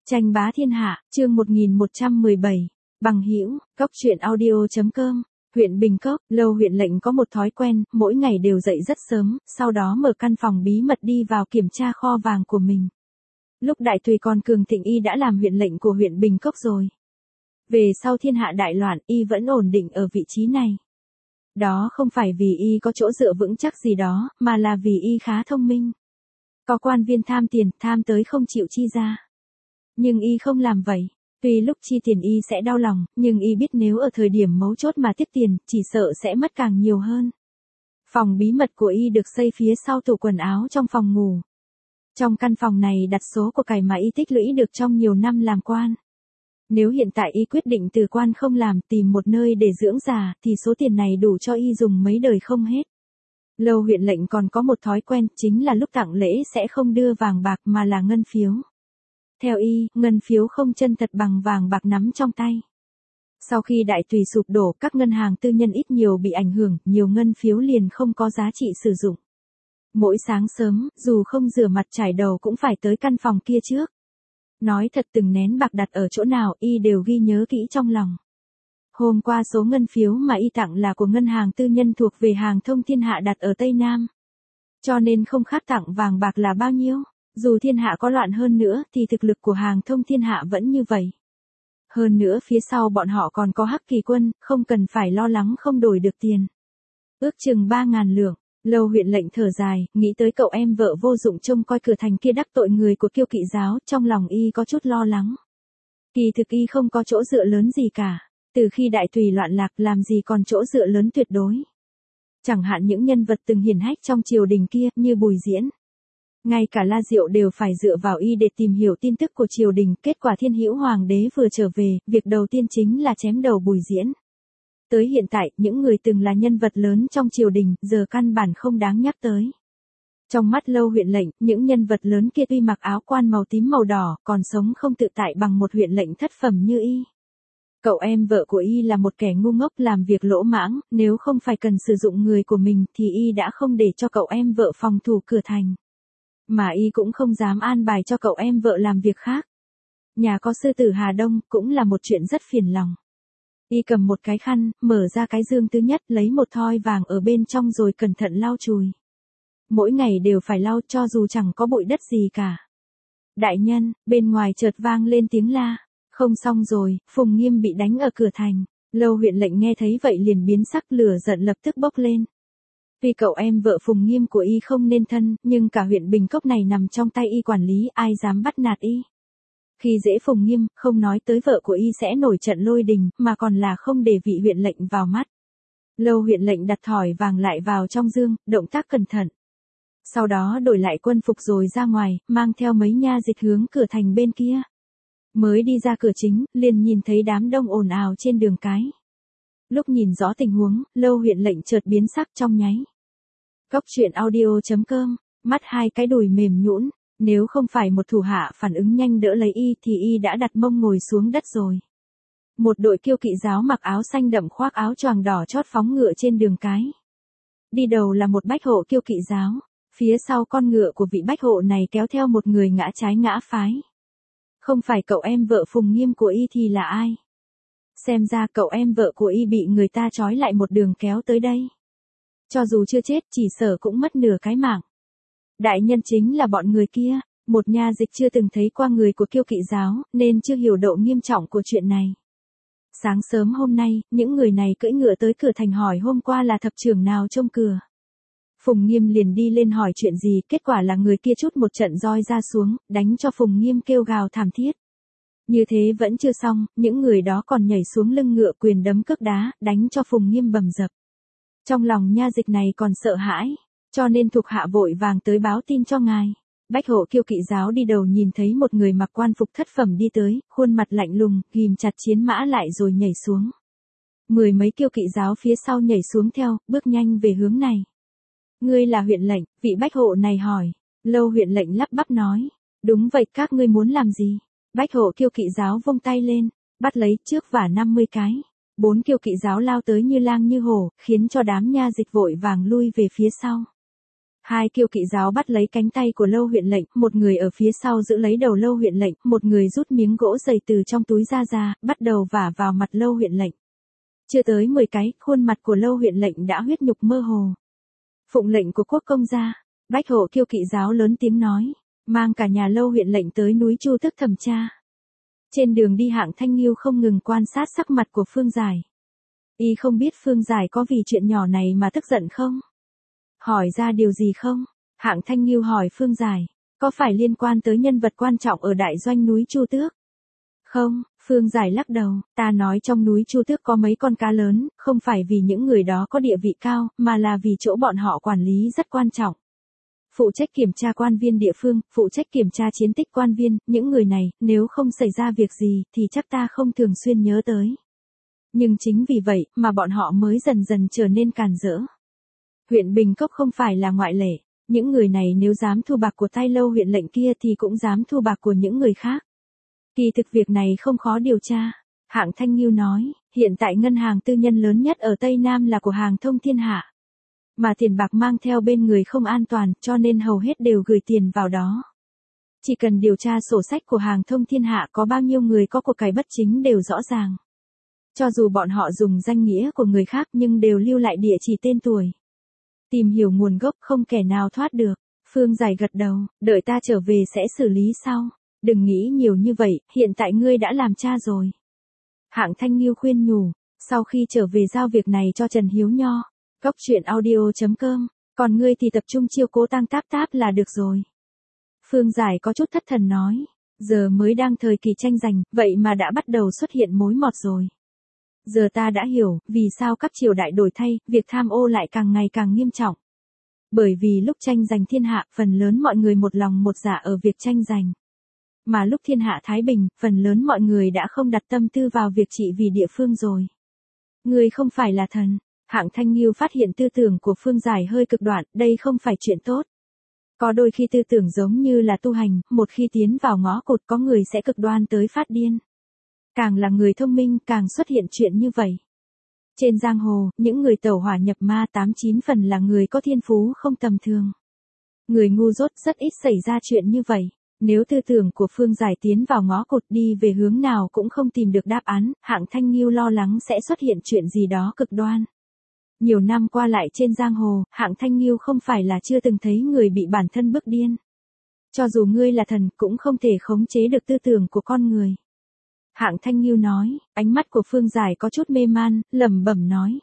Tranh bá thiên hạ, chương 1117, bằng hữu, cốc truyện audio.com, huyện Bình Cốc, Lâu huyện lệnh có một thói quen, mỗi ngày đều dậy rất sớm, sau đó mở căn phòng bí mật đi vào kiểm tra kho vàng của mình. Lúc Đại Tùy còn cường thịnh y đã làm huyện lệnh của huyện Bình Cốc rồi. Về sau thiên hạ đại loạn y vẫn ổn định ở vị trí này. Đó không phải vì y có chỗ dựa vững chắc gì đó, mà là vì y khá thông minh. Có quan viên tham tiền, tham tới không chịu chi ra. Nhưng y không làm vậy. Tuy lúc chi tiền y sẽ đau lòng, nhưng y biết nếu ở thời điểm mấu chốt mà tiếp tiền, chỉ sợ sẽ mất càng nhiều hơn. Phòng bí mật của y được xây phía sau tủ quần áo trong phòng ngủ. Trong căn phòng này đặt số của cải mà y tích lũy được trong nhiều năm làm quan. Nếu hiện tại y quyết định từ quan không làm, tìm một nơi để dưỡng già, thì số tiền này đủ cho y dùng mấy đời không hết. Lâu huyện lệnh còn có một thói quen, chính là lúc tặng lễ sẽ không đưa vàng bạc mà là ngân phiếu. Theo y, ngân phiếu không chân thật bằng vàng bạc nắm trong tay. Sau khi Đại Tùy sụp đổ, các ngân hàng tư nhân ít nhiều bị ảnh hưởng, nhiều ngân phiếu liền không có giá trị sử dụng. Mỗi sáng sớm, dù không rửa mặt chải đầu cũng phải tới căn phòng kia trước. Nói thật, từng nén bạc đặt ở chỗ nào, y đều ghi nhớ kỹ trong lòng. Hôm qua số ngân phiếu mà y tặng là của ngân hàng tư nhân thuộc về Hàng Thông Thiên Hạ đặt ở Tây Nam. Cho nên không khác tặng vàng bạc là bao nhiêu. Dù thiên hạ có loạn hơn nữa thì thực lực của Hàng Thông Thiên Hạ vẫn như vậy. Hơn nữa phía sau bọn họ còn có Hắc Kỳ Quân, không cần phải lo lắng không đổi được tiền. Ước chừng 3.000 lượng, Lâu huyện lệnh thở dài, nghĩ tới cậu em vợ vô dụng trông coi cửa thành kia đắc tội người của Kiêu Kỵ giáo, trong lòng y có chút lo lắng. Kỳ thực y không có chỗ dựa lớn gì cả, từ khi Đại Tùy loạn lạc làm gì còn chỗ dựa lớn tuyệt đối. Chẳng hạn những nhân vật từng hiển hách trong triều đình kia như Bùi Diễn. Ngay cả La Diệu đều phải dựa vào y để tìm hiểu tin tức của triều đình, kết quả Thiên Hữu Hoàng đế vừa trở về, việc đầu tiên chính là chém đầu Bùi Diễn. Tới hiện tại, những người từng là nhân vật lớn trong triều đình, giờ căn bản không đáng nhắc tới. Trong mắt Lâu huyện lệnh, những nhân vật lớn kia tuy mặc áo quan màu tím màu đỏ, còn sống không tự tại bằng một huyện lệnh thất phẩm như y. Cậu em vợ của y là một kẻ ngu ngốc làm việc lỗ mãng, nếu không phải cần sử dụng người của mình thì y đã không để cho cậu em vợ phòng thủ cửa thành. Mà y cũng không dám an bài cho cậu em vợ làm việc khác. Nhà có sư tử Hà Đông cũng là một chuyện rất phiền lòng. Y cầm một cái khăn, mở ra cái dương thứ nhất, lấy một thoi vàng ở bên trong rồi cẩn thận lau chùi. Mỗi ngày đều phải lau cho dù chẳng có bụi đất gì cả. Đại nhân, bên ngoài chợt vang lên tiếng la. Không xong rồi, Phùng Nghiêm bị đánh ở cửa thành. Lâu huyện lệnh nghe thấy vậy liền biến sắc, lửa giận lập tức bốc lên. Vì cậu em vợ Phùng Nghiêm của y không nên thân, nhưng cả huyện Bình Cốc này nằm trong tay y quản lý, ai dám bắt nạt y. Khi dễ Phùng Nghiêm, không nói tới vợ của y sẽ nổi trận lôi đình, mà còn là không để vị huyện lệnh vào mắt. Lâu huyện lệnh đặt thỏi vàng lại vào trong dương, động tác cẩn thận. Sau đó đổi lại quân phục rồi ra ngoài, mang theo mấy nha dịch hướng cửa thành bên kia. Mới đi ra cửa chính, liền nhìn thấy đám đông ồn ào trên đường cái. Lúc nhìn rõ tình huống, Lâu huyện lệnh chợt biến sắc trong nháy. Cốc truyện audio.com, mắt hai cái đùi mềm nhũn, nếu không phải một thủ hạ phản ứng nhanh đỡ lấy y thì y đã đặt mông ngồi xuống đất rồi. Một đội Kiêu Kỵ giáo mặc áo xanh đậm khoác áo choàng đỏ chót phóng ngựa trên đường cái. Đi đầu là một bách hộ Kiêu Kỵ giáo, phía sau con ngựa của vị bách hộ này kéo theo một người ngã trái ngã phái. Không phải cậu em vợ Phùng Nghiêm của y thì là ai? Xem ra cậu em vợ của y bị người ta trói lại một đường kéo tới đây. Cho dù chưa chết, chỉ sợ cũng mất nửa cái mạng. Đại nhân chính là bọn người kia, một nha dịch chưa từng thấy qua người của Kiêu Kỵ giáo, nên chưa hiểu độ nghiêm trọng của chuyện này. Sáng sớm hôm nay, những người này cưỡi ngựa tới cửa thành hỏi hôm qua là thập trưởng nào trông cửa. Phùng Nghiêm liền đi lên hỏi chuyện gì, kết quả là người kia trút một trận roi ra xuống, đánh cho Phùng Nghiêm kêu gào thảm thiết. Như thế vẫn chưa xong, những người đó còn nhảy xuống lưng ngựa quyền đấm cước đá, đánh cho Phùng Nghiêm bầm dập. Trong lòng nha dịch này còn sợ hãi, cho nên thuộc hạ vội vàng tới báo tin cho ngài. Bách hộ Kiêu Kỵ giáo đi đầu nhìn thấy một người mặc quan phục thất phẩm đi tới, khuôn mặt lạnh lùng, ghim chặt chiến mã lại rồi nhảy xuống. Mười mấy Kiêu Kỵ giáo phía sau nhảy xuống theo, bước nhanh về hướng này. Ngươi là huyện lệnh, vị bách hộ này hỏi. Lâu huyện lệnh lắp bắp nói. Đúng vậy, các ngươi muốn làm gì? Bách hộ Kiêu Kỵ giáo vung tay lên, bắt lấy trước vả 50 cái. 4 Kiêu Kỵ giáo lao tới như lang như hổ, khiến cho đám nha dịch vội vàng lui về phía sau. Hai kiêu kỵ giáo bắt lấy cánh tay của Lâu huyện lệnh, một người ở phía sau giữ lấy đầu Lâu huyện lệnh, một người rút miếng gỗ dày từ trong túi ra, bắt đầu vả vào mặt Lâu huyện lệnh. Chưa tới 10 cái, khuôn mặt của Lâu huyện lệnh đã huyết nhục mơ hồ. Phụng lệnh của quốc công gia, Bách hộ kiêu kỵ giáo lớn tiếng nói, mang cả nhà Lâu huyện lệnh tới núi Chu Tước thẩm tra. Trên đường đi Hạng Thanh Nghiêu không ngừng quan sát sắc mặt của Phương Giải. Y không biết Phương Giải có vì chuyện nhỏ này mà tức giận không? Hỏi ra điều gì không? Hạng Thanh Nghiêu hỏi Phương Giải, có phải liên quan tới nhân vật quan trọng ở đại doanh núi Chu Tước? Không, Phương Giải lắc đầu, ta nói trong núi Chu Tước có mấy con cá lớn, không phải vì những người đó có địa vị cao, mà là vì chỗ bọn họ quản lý rất quan trọng. Phụ trách kiểm tra quan viên địa phương, phụ trách kiểm tra chiến tích quan viên, những người này, nếu không xảy ra việc gì, thì chắc ta không thường xuyên nhớ tới. Nhưng chính vì vậy, mà bọn họ mới dần dần trở nên càn rỡ. Huyện Bình Cốc không phải là ngoại lệ, những người này nếu dám thu bạc của tay Lâu huyện lệnh kia thì cũng dám thu bạc của những người khác. Kỳ thực việc này không khó điều tra. Hạng Thanh Nghiêu nói, hiện tại ngân hàng tư nhân lớn nhất ở Tây Nam là của Hàng Thông Thiên Hạ. Mà tiền bạc mang theo bên người không an toàn, cho nên hầu hết đều gửi tiền vào đó. Chỉ cần điều tra sổ sách của Hàng Thông Thiên Hạ có bao nhiêu người có của cải bất chính đều rõ ràng. Cho dù bọn họ dùng danh nghĩa của người khác nhưng đều lưu lại địa chỉ tên tuổi. Tìm hiểu nguồn gốc không kẻ nào thoát được. Phương Giải gật đầu, đợi ta trở về sẽ xử lý sau. Đừng nghĩ nhiều như vậy, hiện tại ngươi đã làm cha rồi. Hạng Thanh Nghiêu khuyên nhủ, sau khi trở về giao việc này cho Trần Hiếu Nho. Góc truyện audio.com, còn ngươi thì tập trung chiêu cố Tang Táp Táp là được rồi. Phương Giải có chút thất thần nói, giờ mới đang thời kỳ tranh giành, vậy mà đã bắt đầu xuất hiện mối mọt rồi. Giờ ta đã hiểu, vì sao các triều đại đổi thay, việc tham ô lại càng ngày càng nghiêm trọng. Bởi vì lúc tranh giành thiên hạ, phần lớn mọi người một lòng một dạ ở việc tranh giành. Mà lúc thiên hạ thái bình, phần lớn mọi người đã không đặt tâm tư vào việc trị vì địa phương rồi. Ngươi không phải là thần. Hạng Thanh Nghiêu phát hiện tư tưởng của Phương Giải hơi cực đoan, đây không phải chuyện tốt. Có đôi khi tư tưởng giống như là tu hành, một khi tiến vào ngõ cụt có người sẽ cực đoan tới phát điên. Càng là người thông minh càng xuất hiện chuyện như vậy. Trên giang hồ, những người tẩu hỏa nhập ma 89 phần là người có thiên phú không tầm thường. Người ngu dốt rất ít xảy ra chuyện như vậy. Nếu tư tưởng của Phương Giải tiến vào ngõ cụt đi về hướng nào cũng không tìm được đáp án, Hạng Thanh Nghiêu lo lắng sẽ xuất hiện chuyện gì đó cực đoan. Nhiều năm qua lại trên giang hồ, Hạng Thanh Nghiêu không phải là chưa từng thấy người bị bản thân bức điên. Cho dù ngươi là thần cũng không thể khống chế được tư tưởng của con người. Hạng Thanh Nghiêu nói, ánh mắt của Phương Giải có chút mê man, lẩm bẩm nói.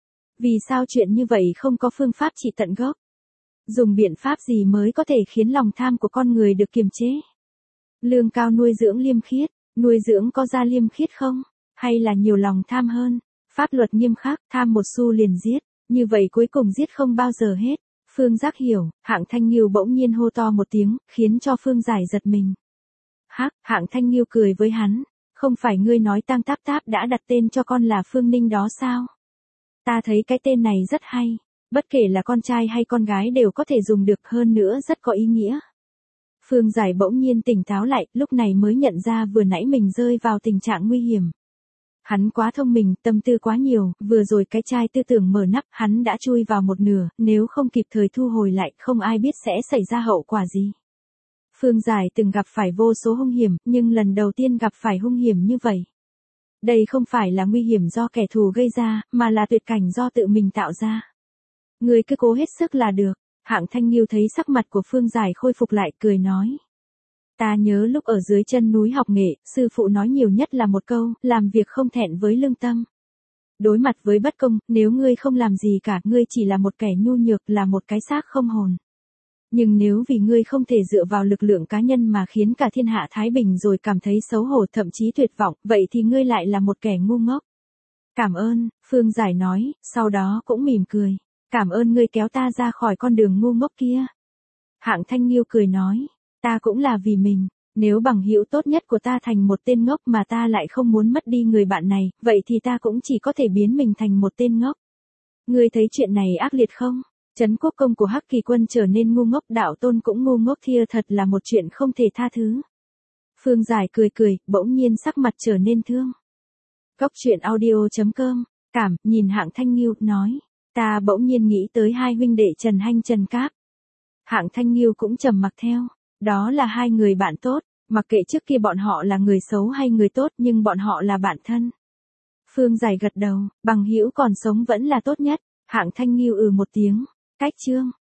Vì sao chuyện như vậy không có phương pháp trị tận gốc? Dùng biện pháp gì mới có thể khiến lòng tham của con người được kiềm chế? Lương cao nuôi dưỡng liêm khiết, nuôi dưỡng có ra liêm khiết không? Hay là nhiều lòng tham hơn? Pháp luật nghiêm khắc, tham một xu liền giết, như vậy cuối cùng giết không bao giờ hết. Phương Giác hiểu, Hạng Thanh Nghiêu bỗng nhiên hô to một tiếng, khiến cho Phương Giải giật mình. Hắc, Hạng Thanh Nghiêu cười với hắn, không phải ngươi nói Tang Táp Táp đã đặt tên cho con là Phương Ninh đó sao? Ta thấy cái tên này rất hay, bất kể là con trai hay con gái đều có thể dùng được, hơn nữa rất có ý nghĩa. Phương Giải bỗng nhiên tỉnh táo lại, lúc này mới nhận ra vừa nãy mình rơi vào tình trạng nguy hiểm. Hắn quá thông minh, tâm tư quá nhiều, vừa rồi cái chai tư tưởng mở nắp, hắn đã chui vào một nửa, nếu không kịp thời thu hồi lại, không ai biết sẽ xảy ra hậu quả gì. Phương Giải từng gặp phải vô số hung hiểm, nhưng lần đầu tiên gặp phải hung hiểm như vậy. Đây không phải là nguy hiểm do kẻ thù gây ra, mà là tuyệt cảnh do tự mình tạo ra. Người cứ cố hết sức là được. Hạng Thanh Nghiêu thấy sắc mặt của Phương Giải khôi phục lại, cười nói. Ta nhớ lúc ở dưới chân núi học nghệ, sư phụ nói nhiều nhất là một câu, làm việc không thẹn với lương tâm. Đối mặt với bất công, nếu ngươi không làm gì cả, ngươi chỉ là một kẻ nhu nhược, là một cái xác không hồn. Nhưng nếu vì ngươi không thể dựa vào lực lượng cá nhân mà khiến cả thiên hạ thái bình rồi cảm thấy xấu hổ thậm chí tuyệt vọng, vậy thì ngươi lại là một kẻ ngu ngốc. Cảm ơn, Phương Giải nói, sau đó cũng mỉm cười. Cảm ơn ngươi kéo ta ra khỏi con đường ngu ngốc kia. Hạng Thanh Nghiêu cười nói, ta cũng là vì mình, nếu bằng hữu tốt nhất của ta thành một tên ngốc mà ta lại không muốn mất đi người bạn này, vậy thì ta cũng chỉ có thể biến mình thành một tên ngốc. Ngươi thấy chuyện này ác liệt không? Trấn quốc công của Hắc Kỳ Quân trở nên ngu ngốc, đạo tôn cũng ngu ngốc, thia thật là một chuyện không thể tha thứ. Phương Giải cười cười, bỗng nhiên sắc mặt trở nên thương. Góc truyện audio.com, nhìn Hạng Thanh Nghiêu, nói. Ta bỗng nhiên nghĩ tới hai huynh đệ Trần Hanh Trần Cáp. Hạng Thanh Nghiêu cũng trầm mặc theo. Đó là hai người bạn tốt, mặc kệ trước kia bọn họ là người xấu hay người tốt nhưng bọn họ là bạn thân. Phương Giải gật đầu, bằng hữu còn sống vẫn là tốt nhất. Hạng Thanh Nghiêu một tiếng. Cách chương.